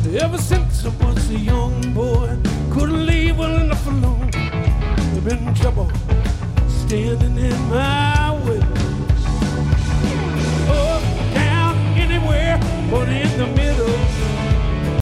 Ever since I was a young boy, couldn't leave well enough alone. I've been trouble standing in my